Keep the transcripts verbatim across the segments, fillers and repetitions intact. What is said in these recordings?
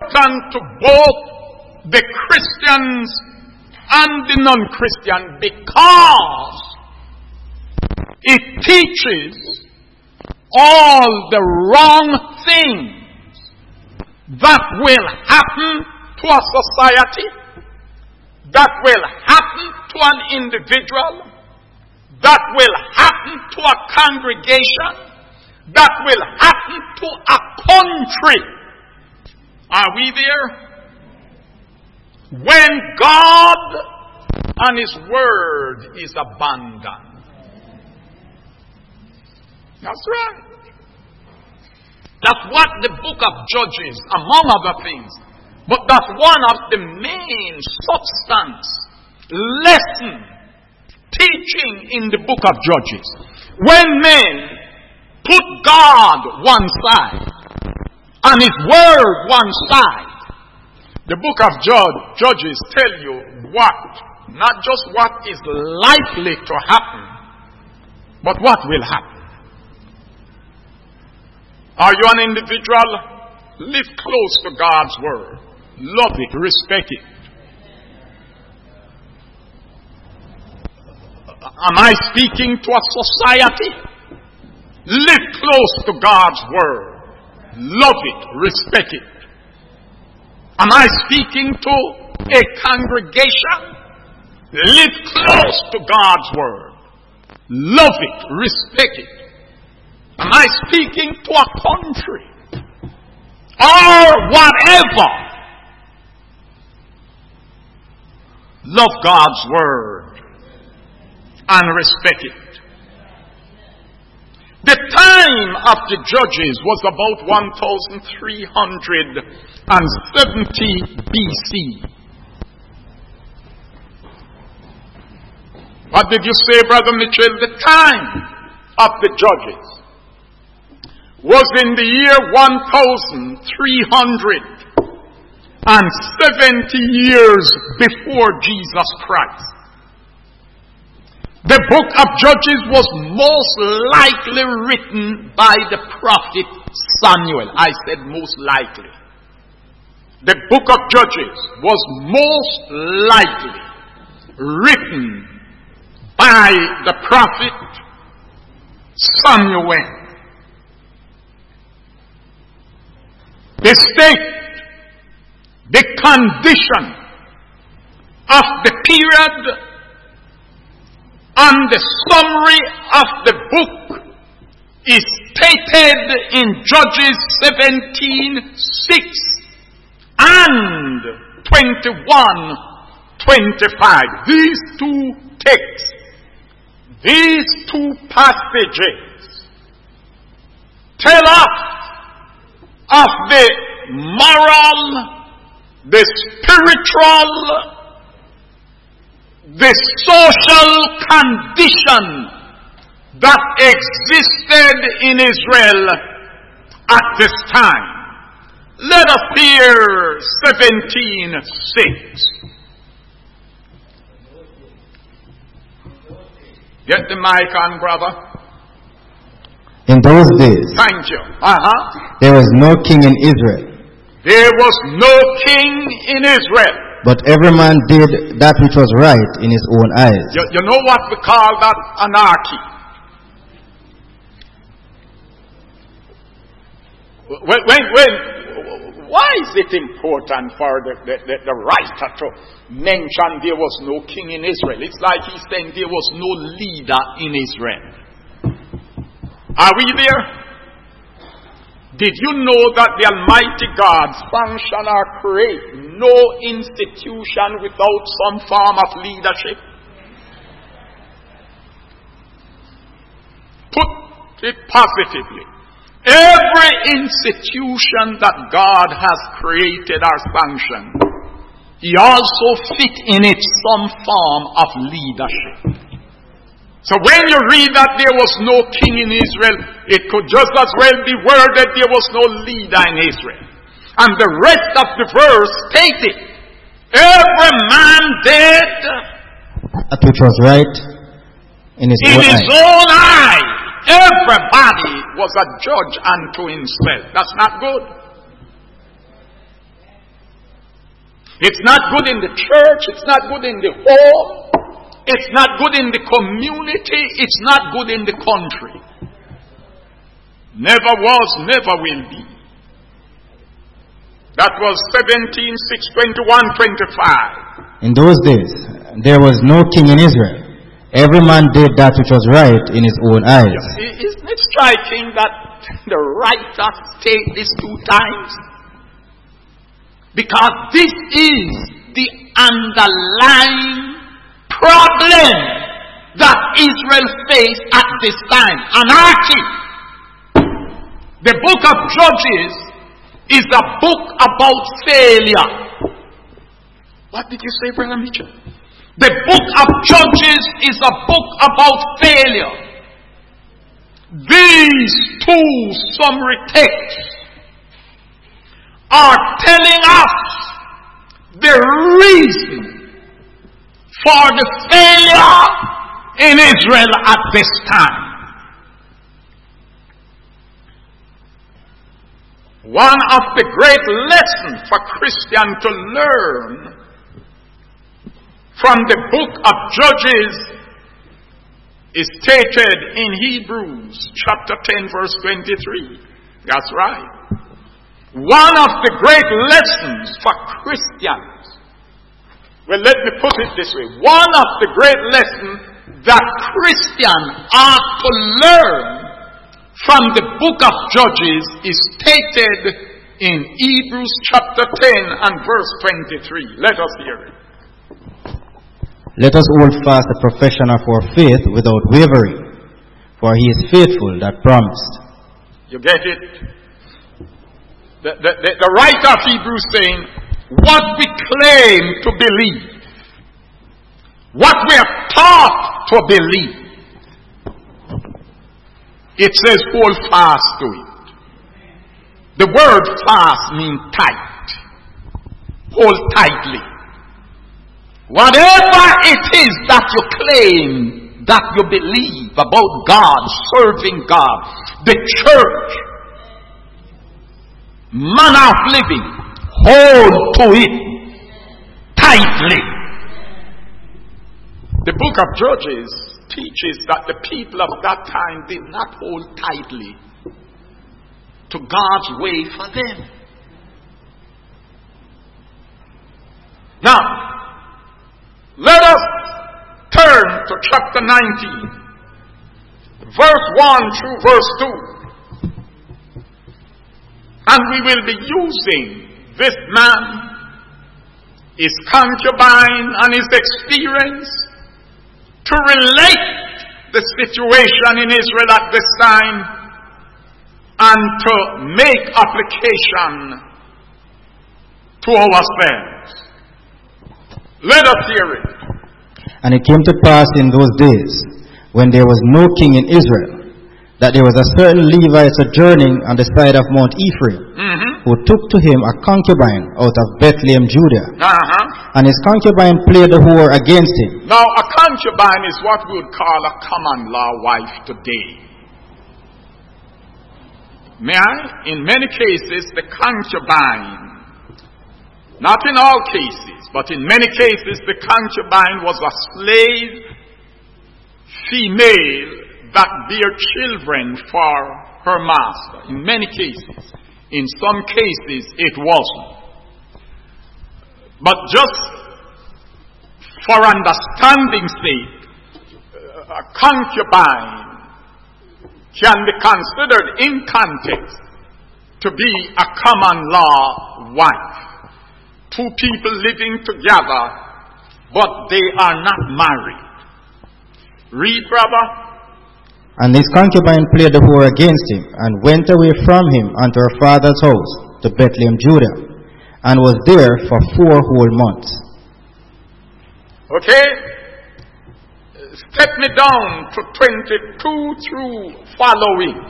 important to both the Christians and the non-Christian because it teaches all the wrong things that will happen to a society, that will happen to an individual, that will happen to a congregation, that will happen to a country. Are we there? When God and His Word is abandoned. That's right. That's what the book of Judges, among other things, but that's one of the main substance, lesson, teaching in the book of Judges. When men put God one side and His Word one side, the book of Judge, Judges tell you what, not just what is likely to happen, but what will happen. Are you an individual? Live close to God's Word. Love it, respect it. Am I speaking to a society? Live close to God's Word. Love it, respect it. Am I speaking to a congregation? Live close to God's Word. Love it, respect it. Am I speaking to a country? Or whatever? Love God's Word and respect it. The time of the Judges was about one thousand three hundred seventy B C. What did you say, Brother Mitchell? The time of the Judges was in the year one thousand three hundred seventy years before Jesus Christ. The book of Judges was most likely written by the prophet Samuel. I said most likely. The book of Judges was most likely written by the prophet Samuel. The state, the condition of the period, and the summary of the book is stated in Judges seventeen six and twenty-one twenty-five. These two texts, these two passages tell us of the moral, the spiritual, the social condition that existed in Israel at this time. Let us hear seventeen six. Get the mic on, brother. In those days, thank you. Uh-huh. There was no king in Israel. There was no king in Israel. But every man did that which was right in his own eyes. You, you know what we call that? Anarchy. When, when, when, why is it important for the, the, the, the writer to mention there was no king in Israel? It's like he's saying there was no leader in Israel. Are we there? Did you know that the Almighty God function or create no institution without some form of leadership? Put it positively. Every institution that God has created or sanctioned, He also fit in it some form of leadership. So when you read that there was no king in Israel, it could just as well be worded there was no leader in Israel. And the rest of the verse stated, every man did that which was right in his, in own, his eye. own eye. Everybody was a judge unto himself. That's not good. It's not good in the church. It's not good in the home. It's not good in the community. It's not good in the country. Never was, never will be. That was seventeen, six, twenty-one, twenty-five. In those days, there was no king in Israel. Every man did that which was right in his own eyes. Isn't it striking that the writer states this two times? Because this is the underlying problem that Israel faced at this time. Anarchy. The book of Judges is a book about failure. What did you say, Brother Mitchell? The book of Judges is a book about failure. These two summary texts are telling us the reason for the failure in Israel at this time. One of the great lessons for Christians to learn from the book of Judges is stated in Hebrews chapter ten verse twenty-three. That's right. One of the great lessons for Christians, well, let me put it this way. One of the great lessons that Christians are to learn from the book of Judges is stated in Hebrews chapter ten and verse twenty-three. Let us hear it. Let us hold fast the profession of our faith without wavering, for he is faithful that promised. You get it? The, the, the, the writer of Hebrews saying, what we claim to believe, what we are taught to believe, it says hold fast to it. The word fast means tight. Hold tightly. Whatever it is that you claim, that you believe about God, serving God, the church, manner of living, hold to it tightly. The book of Judges teaches that the people of that time did not hold tightly to God's way for them. Now, let us turn to chapter nineteen, verse one through verse two. And we will be using this man, his concubine, and his experience to relate the situation in Israel at this time and to make application to ourselves. Let us hear it. And it came to pass in those days, when there was no king in Israel, that there was a certain Levite sojourning on the side of Mount Ephraim, mm-hmm. who took to him a concubine out of Bethlehem, Judah. Uh-huh. And his concubine played the whore against him. Now, a concubine is what we would call a common law wife today. May I? In many cases, the concubine, not in all cases, but in many cases, the concubine was a slave female that bear children for her master. In many cases. In some cases, it wasn't. But just for understanding's sake, a concubine can be considered in context to be a common law wife. Two people living together, but they are not married. Read, brother. And his concubine played the whore against him, and went away from him unto her father's house, to Bethlehem, Judah, and was there for four whole months. Okay? Step me down to twenty-two through following.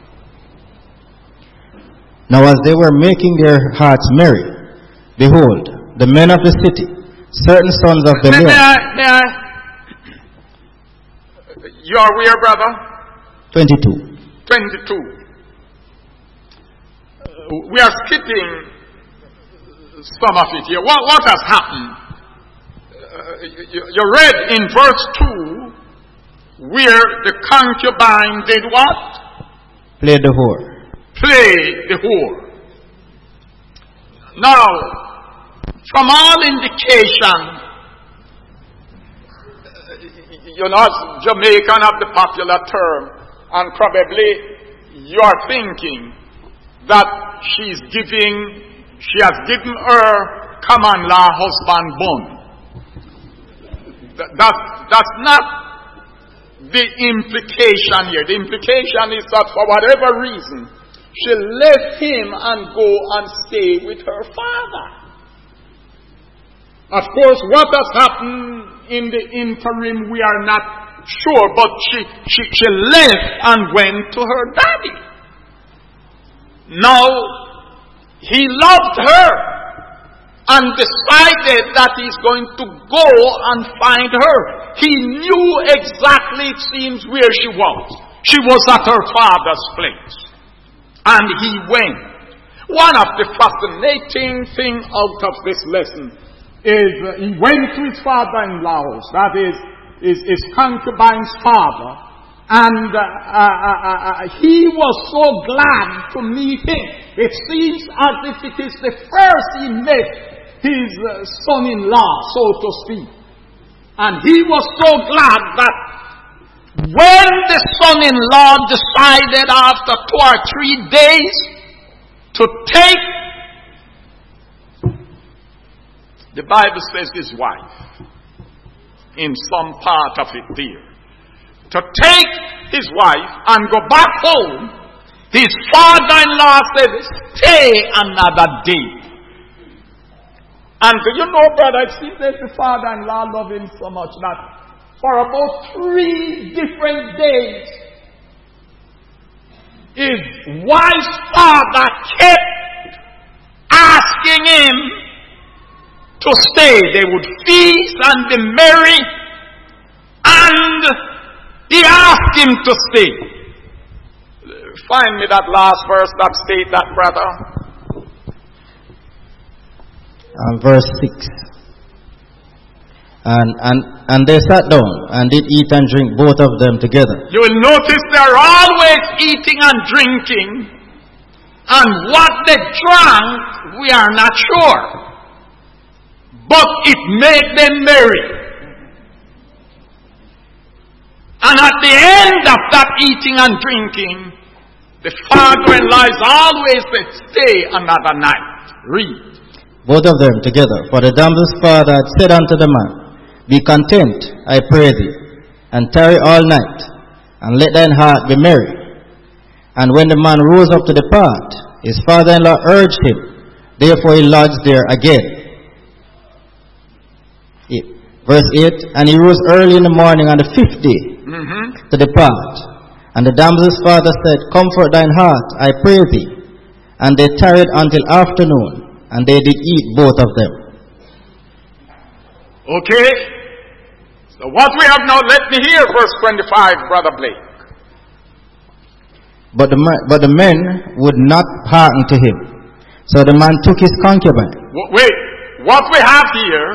Now as they were making their hearts merry, behold, the men of the city, certain sons of the may, men. May I, may I? You are where, brother? twenty-two. twenty-two. Uh, we are skipping some of it here. What, what has happened? Uh, you, you read in verse two where the concubine did what? Played the whore. Played the whore. Now, from all indication, you know, as Jamaican have the popular term, and probably you are thinking that she's giving, she has given her common law husband bond. That, that, that's not the implication here. The implication is that for whatever reason, she left him and go and stay with her father. Of course, what has happened in the interim, we are not sure, but she, she, she left and went to her daddy. Now, he loved her and decided that he's going to go and find her. He knew exactly, it seems, where she was. She was at her father's place. And he went. One of the fascinating things out of this lesson is uh, he went to his father-in-law's, that is, his, his concubine's father, and uh, uh, uh, uh, he was so glad to meet him. It seems as if it is the first he met his uh, son-in-law, so to speak. And he was so glad that when the son-in-law decided after two or three days to take, the Bible says his wife, in some part of it there, to take his wife and go back home, his father-in-law said, stay another day. And you know, brother, it seems that the father-in-law loved him so much that for about three different days, his wife's father kept asking him to stay. They would feast and be merry, and he asked him to stay. Find me that last verse that state that, brother. And verse six. And, and, and they sat down and did eat and drink, both of them together. You will notice they're always eating and drinking. And what they drank, we are not sure. But it made them merry. And at the end of that eating and drinking, the father-in-law is always said, stay another night. Read. Both of them together. For the damsel's father had said unto the man, be content, I pray thee, and tarry all night, and let thine heart be merry. And when the man rose up to depart, his father-in-law urged him. Therefore he lodged there again. Eight. Verse eight. And he rose early in the morning on the fifth day mm-hmm. to depart. And the damsel's father said, comfort thine heart, I pray thee. And they tarried until afternoon, and they did eat both of them. Okay. So what we have now, let me hear verse twenty-five, Brother Blake. But the, man, but the men would not hearken to him. So the man took his concubine. Wait, what we have here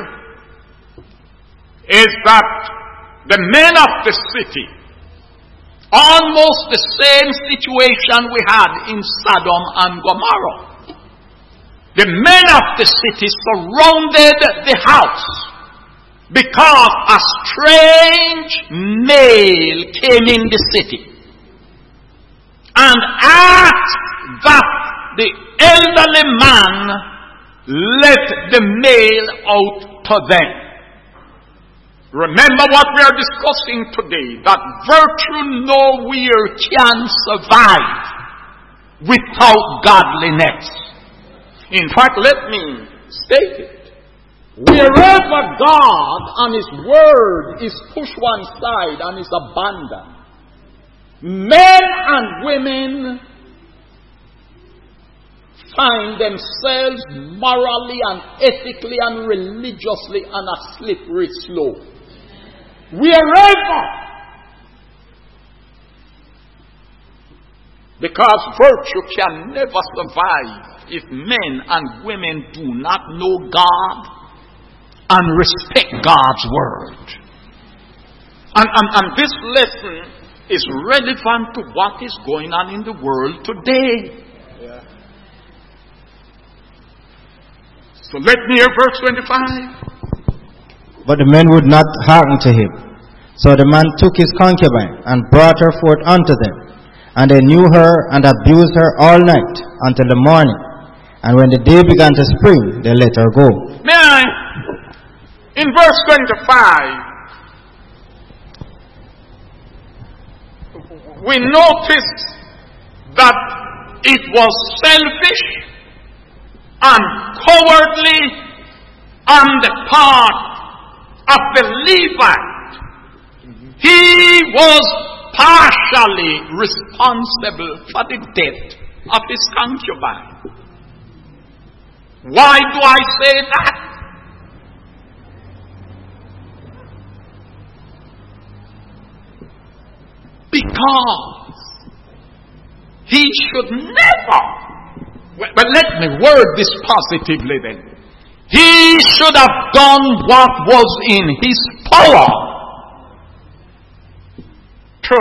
is that the men of the city, almost the same situation we had in Sodom and Gomorrah. The men of the city surrounded the house because a strange male came in the city and asked that the elderly man let the male out to them. Remember what we are discussing today, that virtue nowhere can survive without godliness. In fact, let me state it. Wherever God and His Word is pushed one side and is abandoned, men and women find themselves morally and ethically and religiously on a slippery slope. Wherever Because virtue can never survive if men and women do not know God and respect God's word. And, and, and this lesson is relevant to what is going on in the world today. Yeah. So let me hear verse twenty-five. But the men would not hearken to him. So the man took his concubine and brought her forth unto them. And they knew her and abused her all night until the morning. And when the day began to spring, they let her go. May I? In verse twenty-five, we notice that it was selfish and cowardly on the part of the Levite. He was partially responsible for the death of his concubine. Why do I say that? Because he should never, but let me word this positively then. He should have done what was in his power to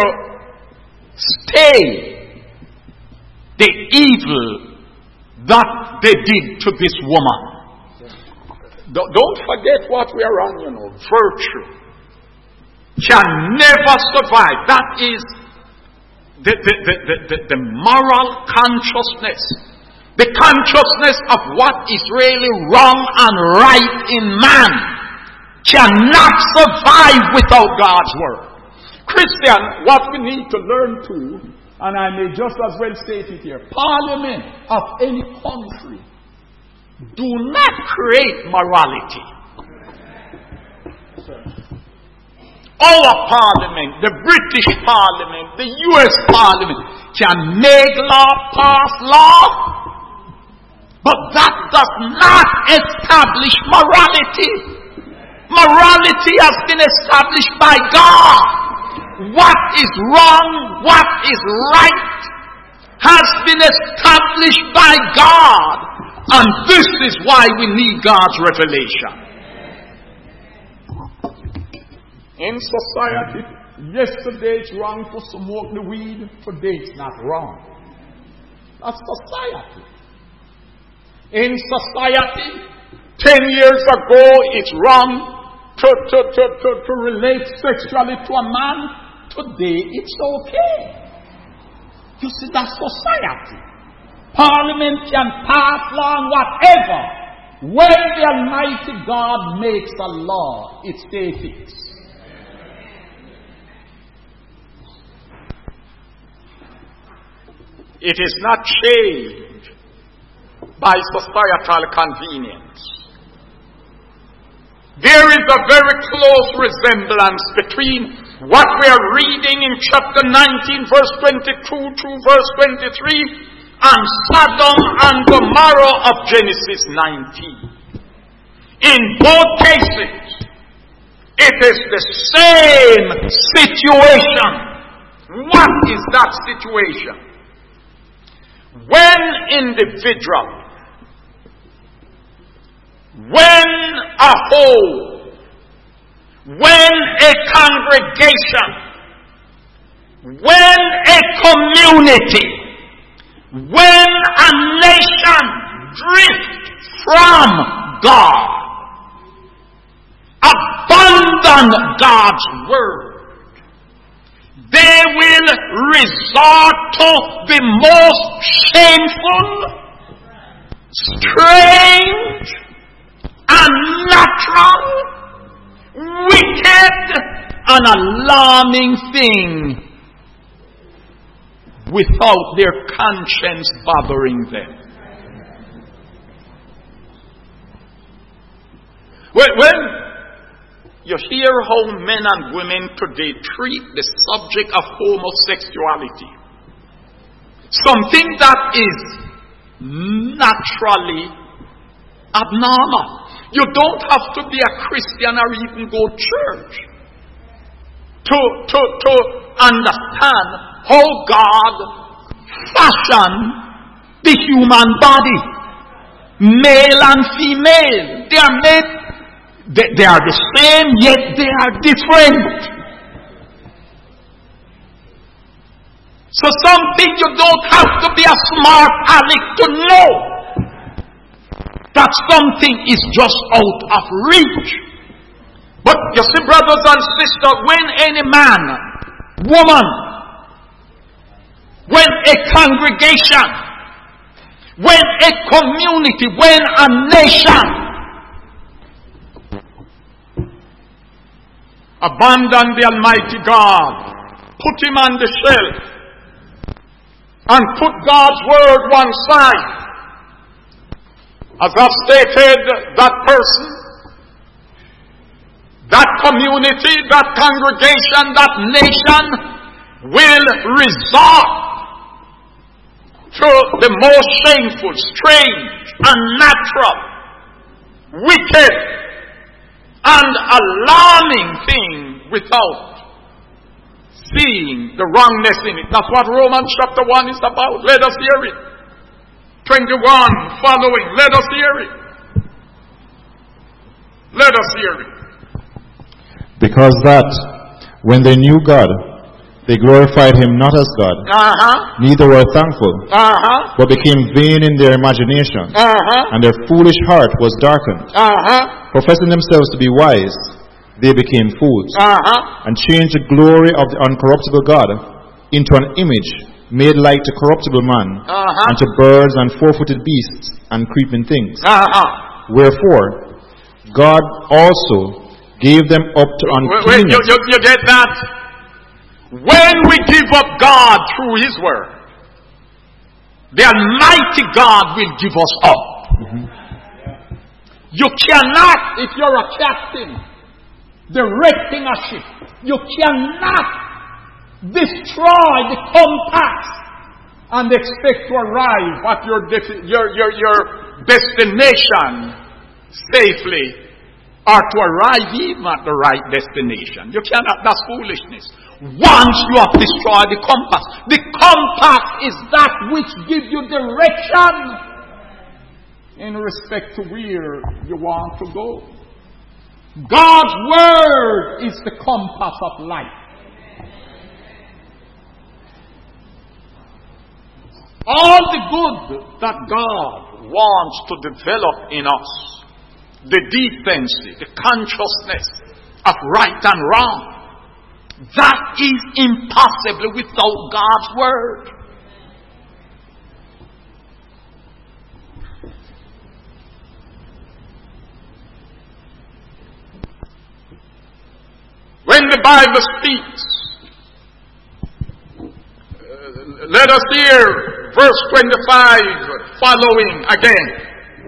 stay the evil that they did to this woman. Don't forget what we are on, you know. Virtue can never survive. That is the, the, the, the, the, the moral consciousness. The consciousness of what is really wrong and right in man cannot survive without God's word. Christian, what we need to learn too, and I may just as well state it here, parliament of any country do not create morality. Our parliament, the British parliament, the U S parliament can make law, pass law, but that does not establish morality. Morality has been established by God. What is wrong, what is right, has been established by God. And this is why we need God's revelation. In society, yesterday it's wrong to smoke the weed, today it's not wrong. That's society. In society, ten years ago it's wrong to, to, to, to, to relate sexually to a man. Today it's okay. You see, that's society. Parliament can pass law on whatever. When the Almighty God makes a law, it stays fixed. It is not changed by societal convenience. There is a very close resemblance between what we are reading in chapter nineteen, verse twenty-two to verse twenty-three, and Sodom and Gomorrah of Genesis nineteen. In both cases, it is the same situation. What is that situation? When individual, when a whole, when a congregation, when a community, when a nation drift from God, abandon God's word, they will resort to the most shameful, strange, unnatural, wicked, and alarming thing without their conscience bothering them. When you hear how men and women today treat the subject of homosexuality, something that is naturally abnormal. You don't have to be a Christian or even go to church to, to, to understand how God fashioned the human body. Male and female. They are made, they, they are the same, yet they are different. So something you don't have to be a smart aleck to know that something is just out of reach. But you see, brothers and sisters, when any man, woman, when a congregation, when a community, when a nation abandon the Almighty God, put him on the shelf, and put God's word one side, as I've stated, that person, that community, that congregation, that nation will resort to the most shameful, strange, unnatural, wicked, and alarming thing without seeing the wrongness in it. That's what Romans chapter one is about. Let us hear it. twenty-one following. Let us hear it. Let us hear it. Because that, when they knew God, they glorified him not as God, uh-huh. neither were thankful, uh-huh. but became vain in their imagination, uh-huh. and their foolish heart was darkened. Uh-huh. Professing themselves to be wise, they became fools, uh-huh. and changed the glory of the uncorruptible God into an image made like to corruptible man, uh-huh. and to birds and four-footed beasts and creeping things. Uh-huh. Wherefore, God also gave them up to uncleanness. Wait, wait, you, you, you get that? When we give up God through His Word, the Almighty God will give us up. Mm-hmm. You cannot, if you're a captain, directing a ship, you cannot destroy the compass and expect to arrive at your, defi- your, your, your destination safely, or to arrive even at the right destination. You cannot, that's foolishness. Once you have destroyed the compass, the compass is that which gives you direction in respect to where you want to go. God's word is the compass of life. All the good that God wants to develop in us, the decency, the consciousness of right and wrong, that is impossible without God's word. When the Bible speaks, uh, let us hear verse twenty-five following again.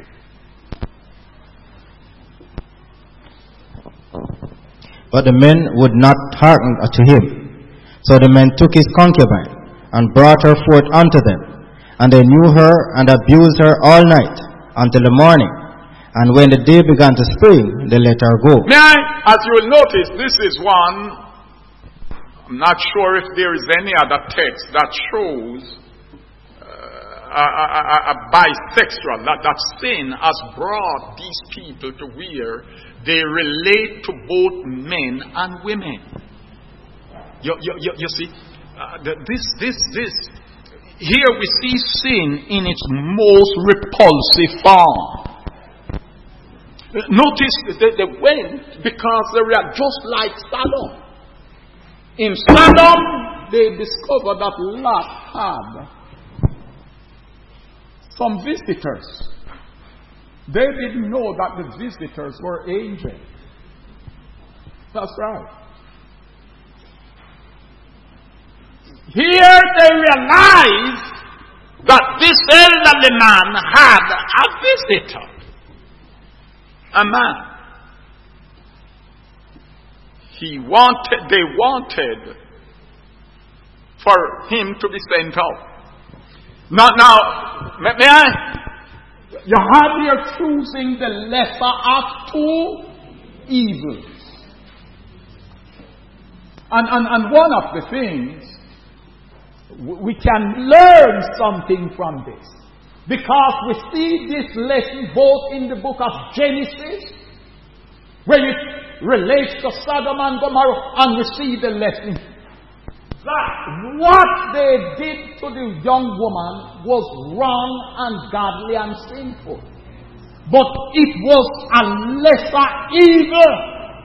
But the men would not hearken to him. So the men took his concubine, and brought her forth unto them. And they knew her, and abused her all night, until the morning. And when the day began to spring, they let her go. May I, as you will notice, this is one, I'm not sure if there is any other text that shows uh, a, a, a, a bisexual, that, that sin has brought these people to where they relate to both men and women. You, you, you, you see, uh, this, this, this, here we see sin in its most repulsive form. Notice that they went because they were just like Sodom. In Sodom, they discovered that Lot had some visitors. They didn't know that the visitors were angels. That's right. Here they realized that this elderly man had a visitor. A man. He wanted, they wanted for him to be sent out. Now, now, may, may I? You have here choosing the lesser of two evils. And, and, and one of the things we can learn something from this. Because we see this lesson both in the book of Genesis, where it relates to Sodom and Gomorrah, and we see the lesson that what they did to the young woman was wrong, ungodly, and sinful. But it was a lesser evil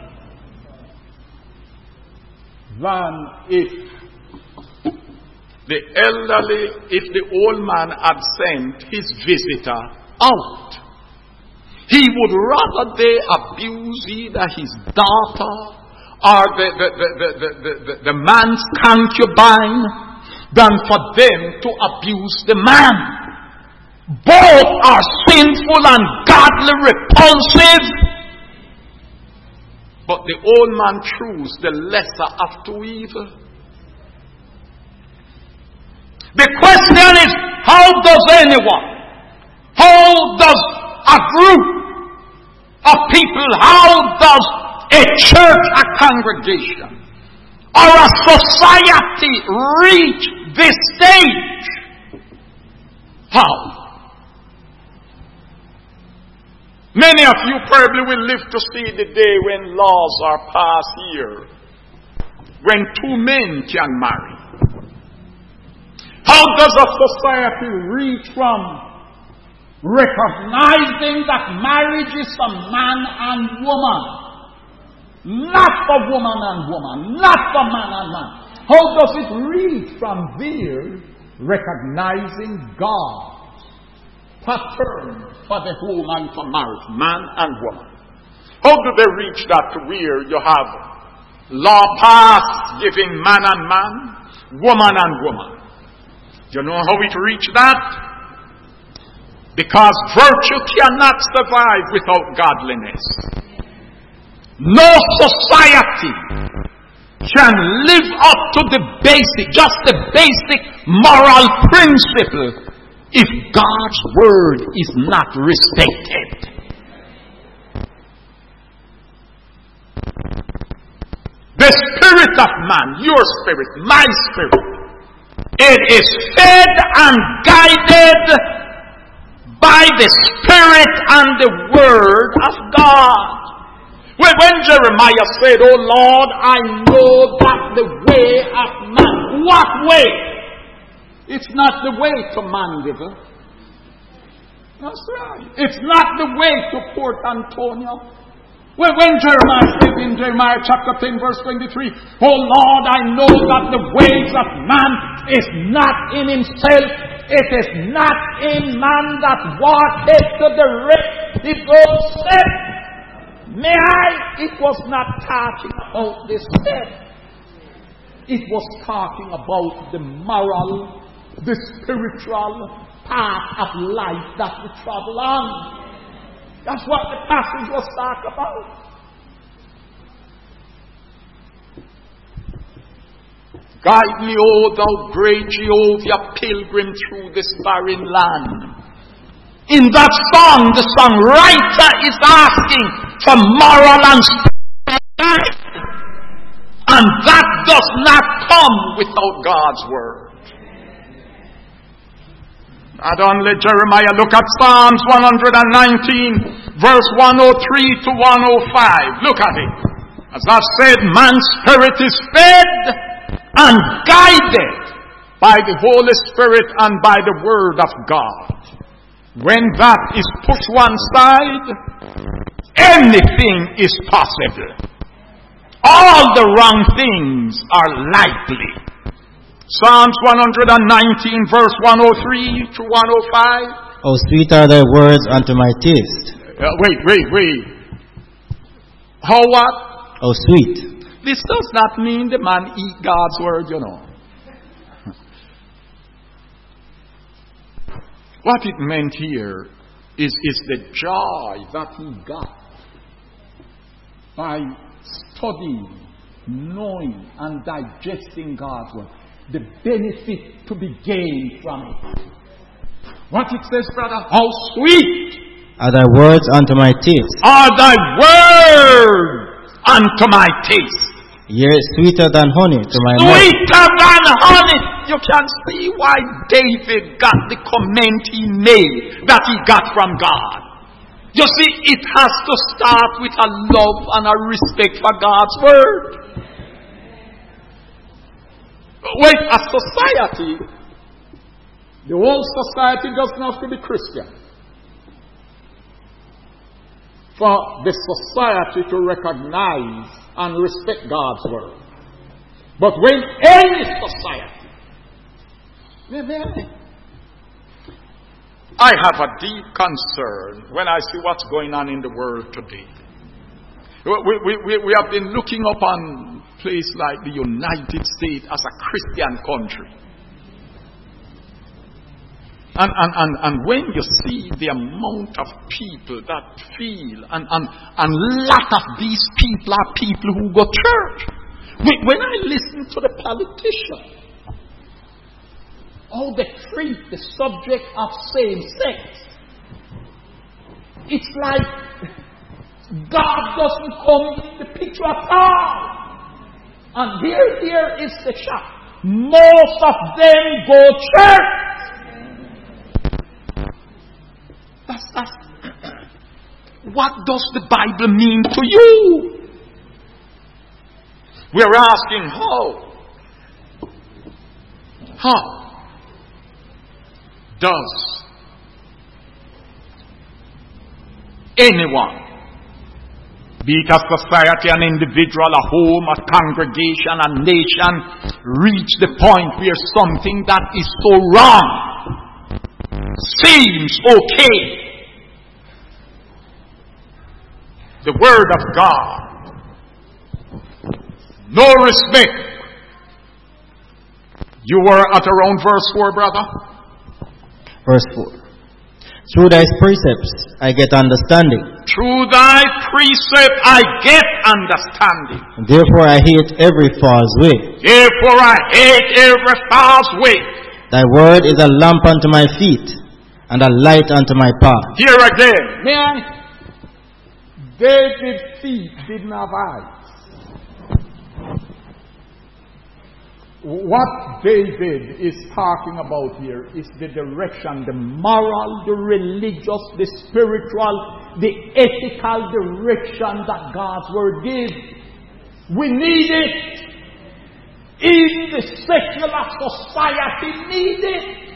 than if the elderly, if the old man had sent his visitor out. He would rather they abuse either his daughter or the, the, the, the, the, the, the man's concubine than for them to abuse the man. Both are sinful and godly repulsive. But the old man chose the lesser of two evils. The question is, how does anyone, how does a group of people, how does a church, a congregation, or a society reach this stage? How? Many of you probably will live to see the day when laws are passed here, when two men can marry. How does a society reach from recognizing that marriage is for man and woman, not for woman and woman, not for man and man? How does it reach from there recognizing God's pattern for the home and for marriage, man and woman? How do they reach that to where you have law passed giving man and man, woman and woman? You know how it reached that? Because virtue cannot survive without godliness. No society can live up to the basic, just the basic moral principle if God's word is not respected. The spirit of man, your spirit, my spirit, it is fed and guided by the Spirit and the Word of God. When, when Jeremiah said, "Oh Lord, I know that the way of man," what way? It's not the way to Mandeville. That's right. It's not the way to Port Antonio. When, when Jeremiah said in Jeremiah chapter ten verse twenty-three, "Oh Lord, I know that the ways of man is not in himself. It is not in man that walketh to the rest his own self." May I? It was not talking about the self. It was talking about the moral, the spiritual path of life that we travel on. That's what the passage was talking about. Guide me, O thou great Jehovah, pilgrim through this barren land. In that song, the songwriter is asking for moral and spiritual guide. And that does not come without God's word. Not only Jeremiah, look at Psalms one nineteen, verse one oh three to one oh five. Look at it. As I've said, man's spirit is fed and guided by the Holy Spirit and by the Word of God. When that is pushed one side, anything is possible. All the wrong things are likely. Psalms one nineteen, verse one oh three to one oh five. Oh, sweet are thy words unto my taste. Uh, wait, wait, wait. How what? Oh, sweet. This does not mean the man eat God's word, you know. What it meant here is, is the joy that he got by studying, knowing, and digesting God's word. The benefit to be gained from it. What it says, brother, how sweet are thy words unto my taste. Are thy words unto my taste. Yea, sweeter than honey to my mouth. Sweeter than honey you can see why David got the comment he made that he got from God. You see, it has to start with a love and a respect for God's word. With a society, the whole society doesn't have to be Christian for the society to recognize and respect God's word. But when any society, I have a deep concern when I see what's going on in the world today. We, we, we, we have been looking upon a place like the United States as a Christian country. And, and, and, and when you see the amount of people that feel, and, and, and a lot of these people are people who go to church. When I listen to the politicians, how they treat the subject of same sex, it's like God doesn't come in the picture at all. And here, here is the shock. Most of them go to church. That's, that's, what does the Bible mean to you? We're asking how. How does anyone, be it a society, an individual, a home, a congregation, a nation, reach the point where something that is so wrong seems okay? The Word of God. No respect. You were at around verse four, brother. Verse four. Through thy precepts I get understanding. Through thy precept I get understanding. Therefore I hate every false way. Therefore I hate every false way. Thy word is a lamp unto my feet, and a light unto my path. Here again. Man, David's feet didn't have eyes. What David is talking about here is the direction, the moral, the religious, the spiritual, the ethical direction that God's word gives. We need it. Even the secular society needs it.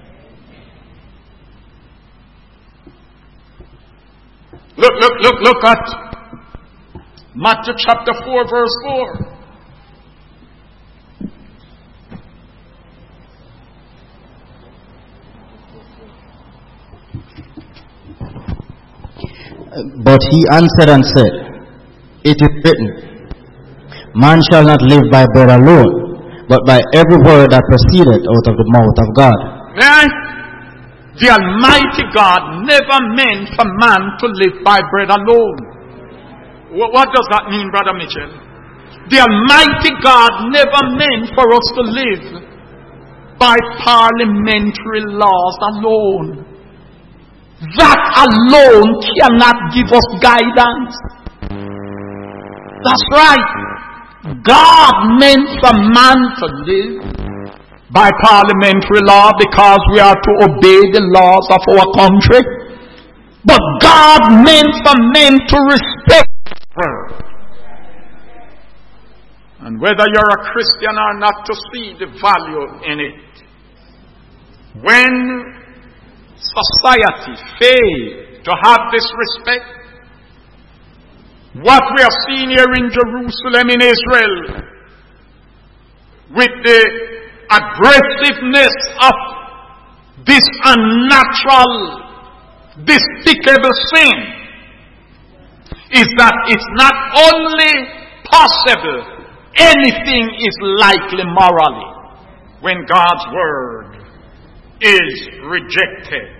Look, look, look, look at Matthew chapter four, verse four. But he answered and said, It is written, Man shall not live by bread alone, but by every word that proceedeth out of the mouth of God. Right? The Almighty God never meant for man to live by bread alone. What does that mean, Brother Mitchell? The Almighty God never meant for us to live by parliamentary laws alone. That alone cannot give us guidance. That's right. God meant for man to live by parliamentary law because we are to obey the laws of our country. But God meant for men to respect her. And whether you're a Christian or not, to see the value in it. When society failed to have this respect, what we have seen here in Jerusalem, in Israel, with the aggressiveness of this unnatural, despicable sin, is that it's not only possible, anything is likely morally when God's word is rejected.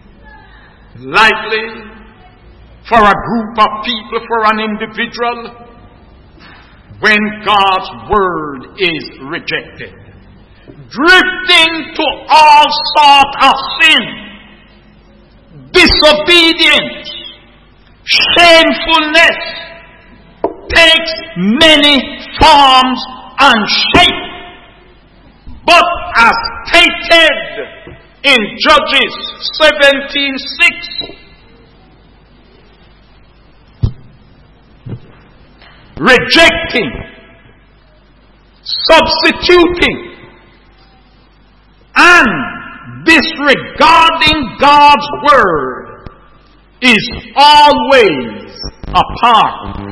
Likely for a group of people, for an individual, when God's word is rejected. Drifting to all sort of sin, disobedience, shamefulness, takes many forms and shapes. But as stated in Judges seventeen six. Rejecting, substituting, and disregarding God's word is always a part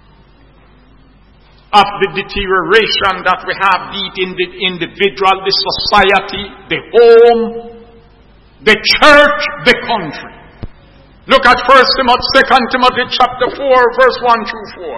of the deterioration that we have deep in the individual, the society, the home, the church, the country. Look at First Timothy, Second Timothy chapter four, verse one through four.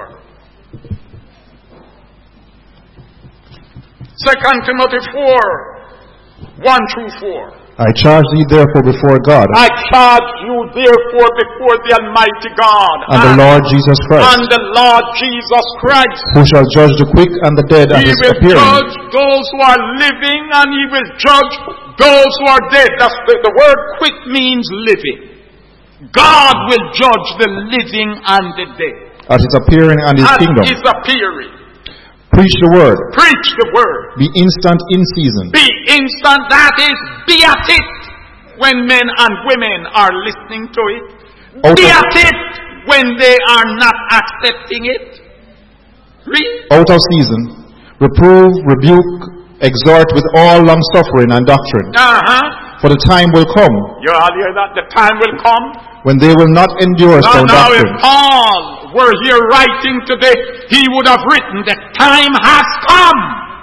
Second Timothy four, one through four. I charge thee therefore before God, I charge you therefore before the Almighty God, and, and the Lord Jesus Christ, and the Lord Jesus Christ, who shall judge the quick and the dead at He his will appearing. judge those who are living, and He will judge those who are dead. That's the, the word quick means living. God will judge the living and the dead At his appearing and his at kingdom. His appearing. Preach the word. Preach the word. Be instant in season. Be instant, that is, be at it when men and women are listening to it. Out be of, at it when they are not accepting it. Read. Out of season. Reprove, rebuke, exhort with all long suffering and doctrine. Uh-huh. For the time will come. You all hear that? The time will come when they will not endure now, sound now doctrine. If Paul were here writing today, he would have written, the time has come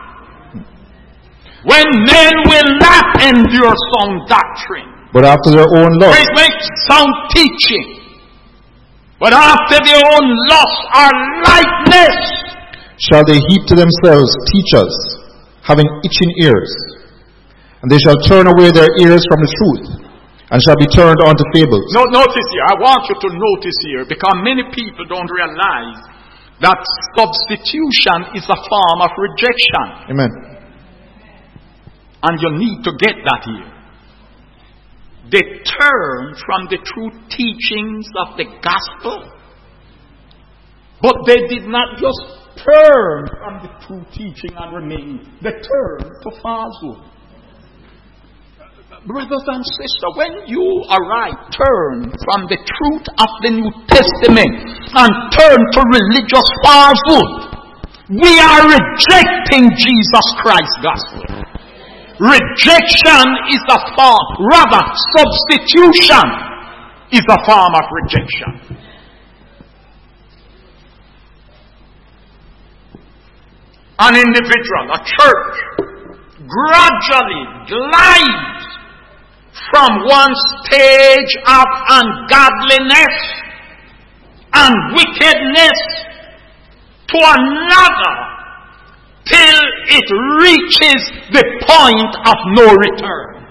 when men will not endure sound doctrine. But after their own lust. They make sound teaching. But after their own lust or likeness, shall they heap to themselves teachers, having itching ears. And they shall turn away their ears from the truth, and shall be turned unto fables. No, notice here, I want you to notice here, because many people don't realize that substitution is a form of rejection. Amen. And you need to get that here. They turn from the true teachings of the gospel. But they did not just turn from the true teaching and remain. They turned to falsehood. Brothers and sisters, when you arrive, turn from the truth of the New Testament and turn to religious falsehood, we are rejecting Jesus Christ's gospel. Rejection is a form, rather, substitution is a form of rejection. An individual, a church, gradually glides from one stage of ungodliness and wickedness to another till it reaches the point of no return.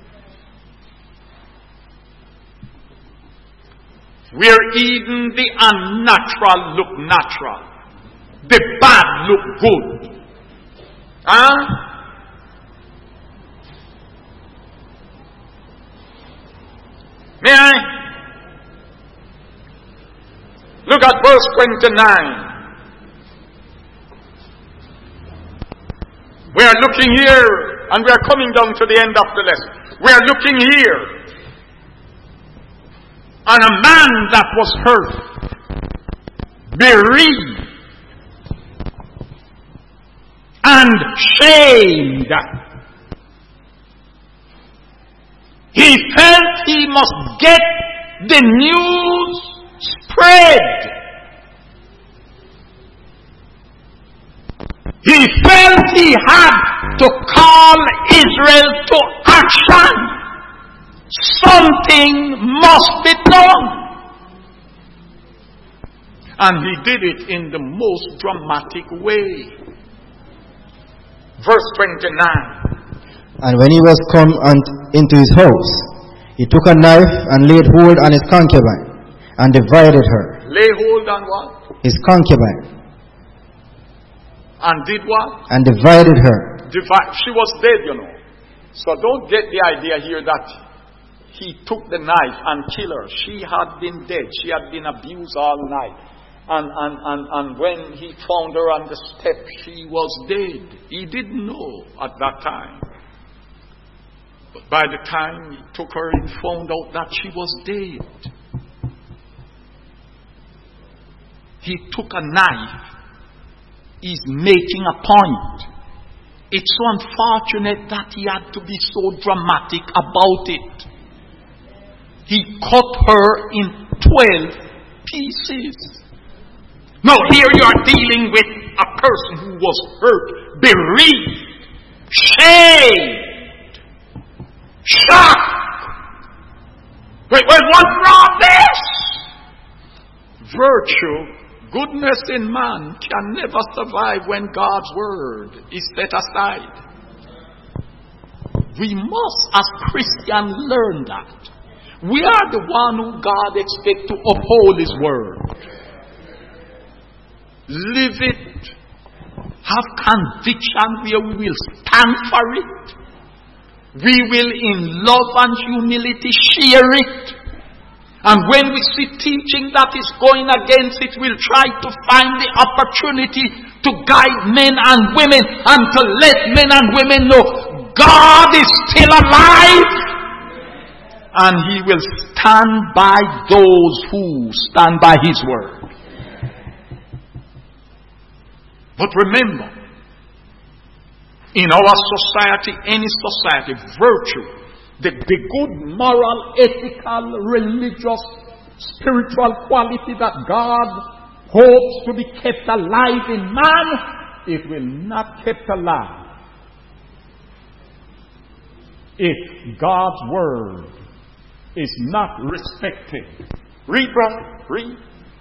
Where even the unnatural look natural, the bad look good. Huh? May I? Look at verse twenty-nine. We are looking here, and we are coming down to the end of the lesson. We are looking here on a man that was hurt, bereaved, and shamed. He felt he must get the news spread. He felt he had to call Israel to action. Something must be done. And he did it in the most dramatic way. Verse twenty-nine. And when he was come into his house, he took a knife and laid hold on his concubine, and divided her. Lay hold on what? His concubine. And did what? And divided her. Divi- she was dead, you know. So don't get the idea here that he took the knife and killed her. She had been dead. She had been abused all night. And, and, and, and when he found her on the step, she was dead. He didn't know at that time. But by the time he took her, he found out that she was dead. He took a knife. He's making a point. It's so unfortunate that he had to be so dramatic about it. He cut her in twelve pieces. Now here you are dealing with a person who was hurt, bereaved, shamed, shocked. Wait, wait, what's wrong this? Virtue, goodness in man can never survive when God's word is set aside. We must, as Christians, learn that. We are the one who God expects to uphold His word. Live it. Have conviction where we will stand for it. We will in love and humility share it. And when we see teaching that is going against it, we'll try to find the opportunity to guide men and women and to let men and women know God is still alive. And He will stand by those who stand by His word. But remember, in our society, any society, virtue, the, the good moral, ethical, religious, spiritual quality that God hopes to be kept alive in man, it will not kept alive if God's word is not respected. Read, brother, read.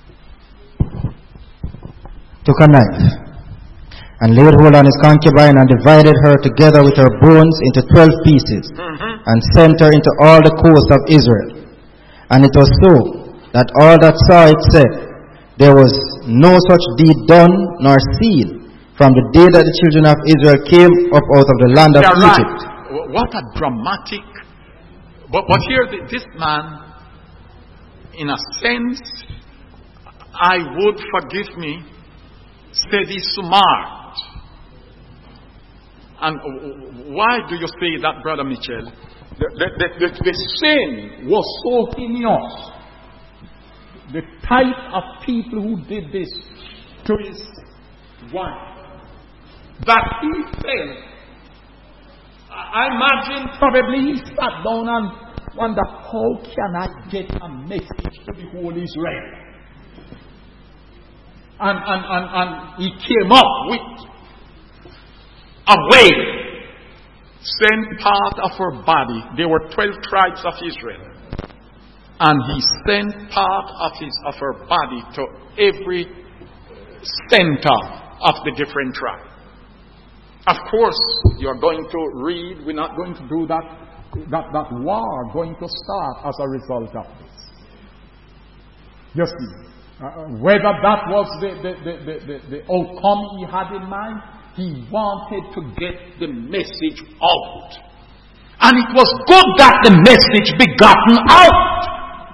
Took a knife and laid hold on his concubine and divided her together with her bones into twelve pieces, mm-hmm. and sent her into all the coasts of Israel. And it was so that all that saw it said, there was no such deed done nor seen from the day that the children of Israel came up out of the land of yeah, Egypt. Right. What a dramatic. But, but here, this man, in a sense, I would, forgive me, said he's smart. And why do you say that, Brother Mitchell? The, the, the, the, the sin was so heinous. The type of people who did this to his wife, that he felt, I imagine probably he sat down and wondered, how can I get a message to the whole Israel? And, and, and, and he came up with a way. Sent part of her body. There were twelve tribes of Israel. And he sent part of his of her body to every center of the different tribes. Of course, you're going to read, we're not going to do that, that, that war going to start as a result of this. You see, uh, whether that was the, the, the, the, the, the outcome he had in mind, he wanted to get the message out. And it was good that the message be gotten out.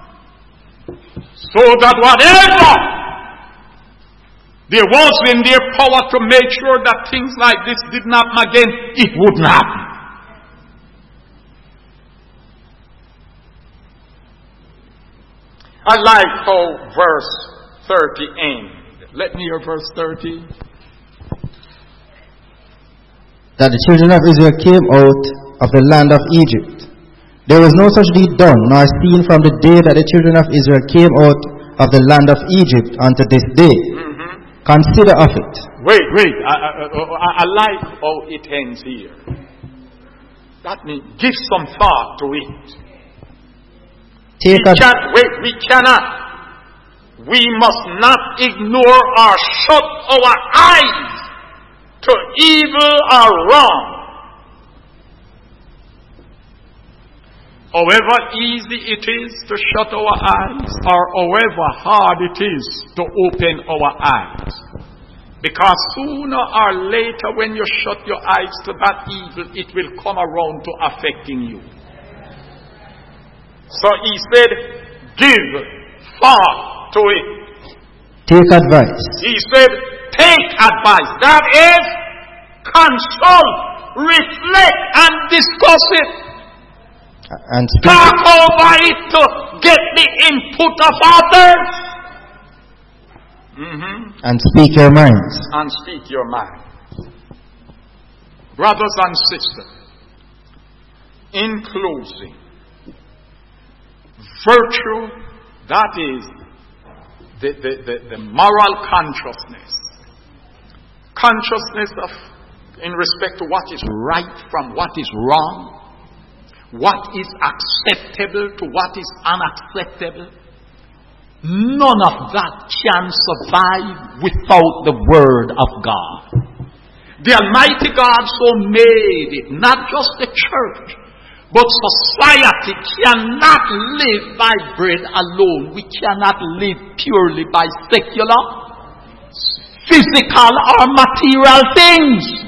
So that whatever there was in their power to make sure that things like this did not happen again, it wouldn't happen. I like how verse thirty ends. Let me hear verse thirty. That the children of Israel came out of the land of Egypt. There was no such deed done, nor seen from the day that the children of Israel came out of the land of Egypt unto this day. Mm-hmm. Consider of it. Wait, wait. I, I, I, I like how it ends here. That means give some thought to it. Take we can, wait, we cannot. We must not ignore or shut our eyes to evil or wrong. However easy it is to shut our eyes, or however hard it is to open our eyes. Because sooner or later when you shut your eyes to that evil, it will come around to affecting you. So he said, give thought to it. Take advice. He said, take advice. That is, consult, reflect, and discuss it. And speak, talk over it to get the input of others. Mm-hmm. And speak your minds. And speak your mind. Brothers and sisters, in closing, virtue, that is the, the, the, the moral consciousness. Consciousness of, in respect to what is right from what is wrong. What is acceptable to what is unacceptable. None of that can survive without the Word of God. The Almighty God so made it, not just the church, but society cannot live by bread alone. We cannot live purely by secular, physical or material things.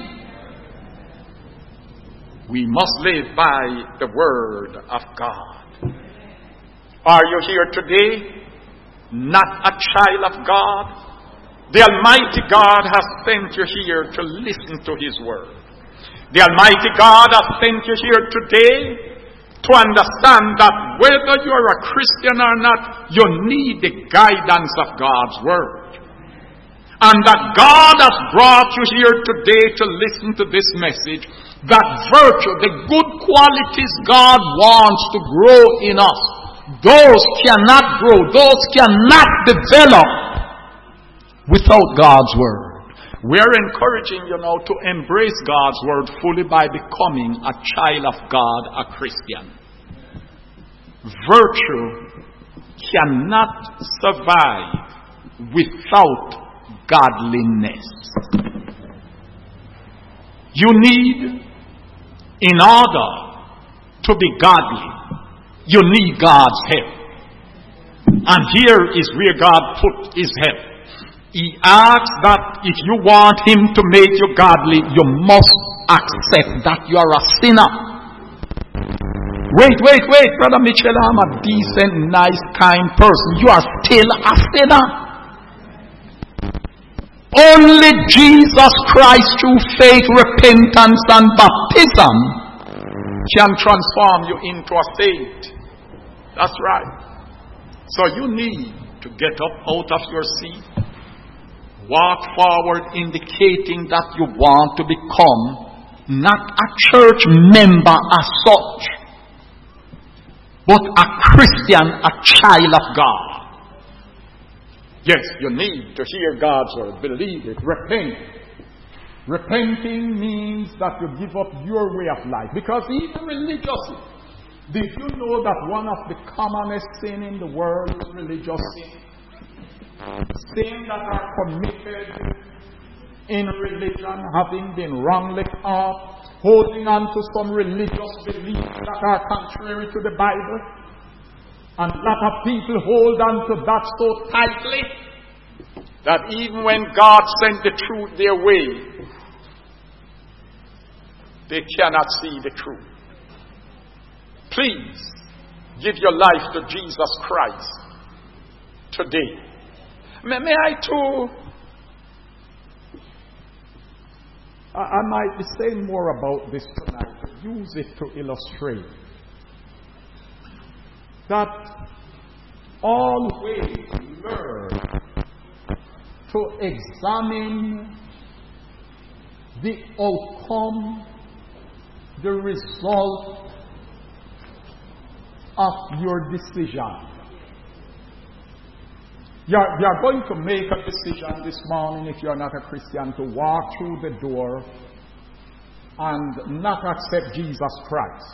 We must live by the Word of God. Are you here today? Not a child of God? The Almighty God has sent you here to listen to His Word. The Almighty God has sent you here today to understand that whether you are a Christian or not, you need the guidance of God's Word. And that God has brought you here today to listen to this message, that virtue, the good qualities God wants to grow in us, those cannot grow, those cannot develop without God's Word. We are encouraging you now to embrace God's Word fully by becoming a child of God, a Christian. Virtue cannot survive without godliness. You need, in order to be godly, you need God's help. And here is where God put His help. He asks that if you want Him to make you godly, you must accept that you are a sinner. Wait, wait, wait, Brother Mitchell, I'm a decent, nice, kind person. You are still a sinner. Only Jesus Christ through faith, repentance, and baptism can transform you into a saint. That's right. So you need to get up out of your seat, walk forward, indicating that you want to become not a church member as such, but a Christian, a child of God. Yes, you need to hear God's Word, believe it, repent. Repenting means that you give up your way of life. Because even religiously, did you know that one of the commonest sin in the world is religious sin? Sin that are committed in religion, having been wrongly taught, holding on to some religious beliefs that are contrary to the Bible. And a lot of people hold on to that so tightly that even when God sent the truth their way, they cannot see the truth. Please give your life to Jesus Christ today. May, may I too, I, I might be saying more about this tonight, use it to illustrate that always learn to examine the outcome, the result of your decision. You're, you're going to make a decision this morning, if you're not a Christian, to walk through the door and not accept Jesus Christ.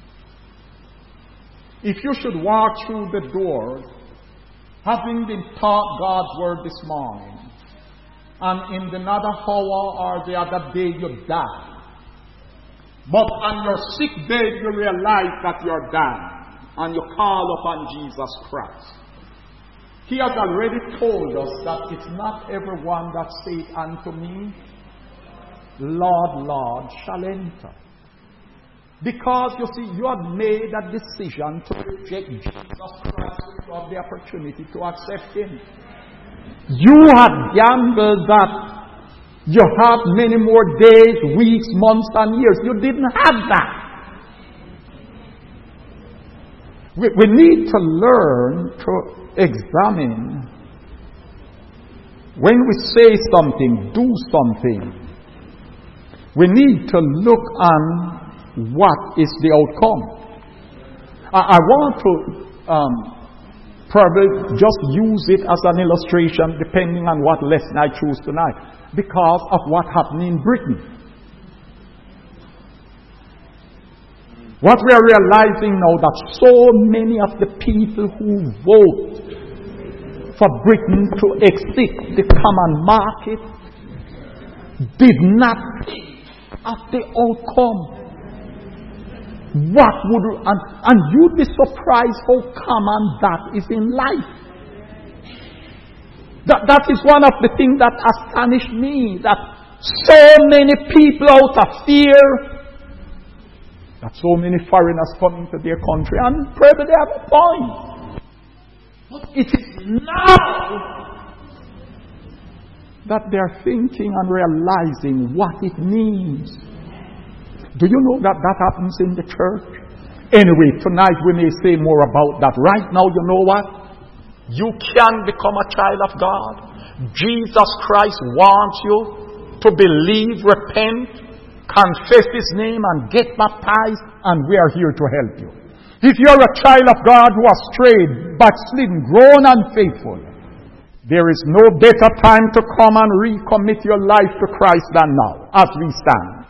If you should walk through the door, having been taught God's Word this morning, and in another hour or the other day you die, but on your sick bed you realize that you're dying, and you call upon Jesus Christ. He has already told us that it's not everyone that saith unto me, Lord, Lord, shall enter. Because, you see, you have made a decision to reject Jesus Christ, you have the opportunity to accept Him. You have gambled that you have many more days, weeks, months, and years. You didn't have that. We, we need to learn to examine when we say something, do something. We need to look on what is the outcome. I, I want to um, probably just use it as an illustration depending on what lesson I choose tonight because of what happened in Britain. What we are realizing now that so many of the people who vote for Britain to exit the common market did not think of the outcome. What would and, and you'd be surprised how common that is in life. That that is one of the things that astonished me. That so many people out of fear, that so many foreigners come into their country, and probably they have a point. But it is now that they are thinking and realizing what it means. Do you know that that happens in the church? Anyway, tonight we may say more about that. Right now, you know what? You can become a child of God. Jesus Christ wants you to believe, repent, confess His name, and get baptized, and we are here to help you. If you're a child of God who has strayed, backslidden, grown unfaithful, there is no better time to come and recommit your life to Christ than now, as we stand.